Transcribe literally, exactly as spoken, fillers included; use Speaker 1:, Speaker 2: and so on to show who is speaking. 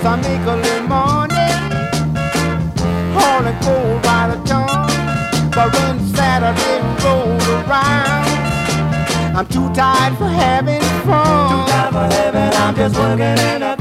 Speaker 1: I make a little money, hauling coal by the ton. But when Saturday rolls around, I'm too tired for having fun.
Speaker 2: Too tired for having, I'm just working in a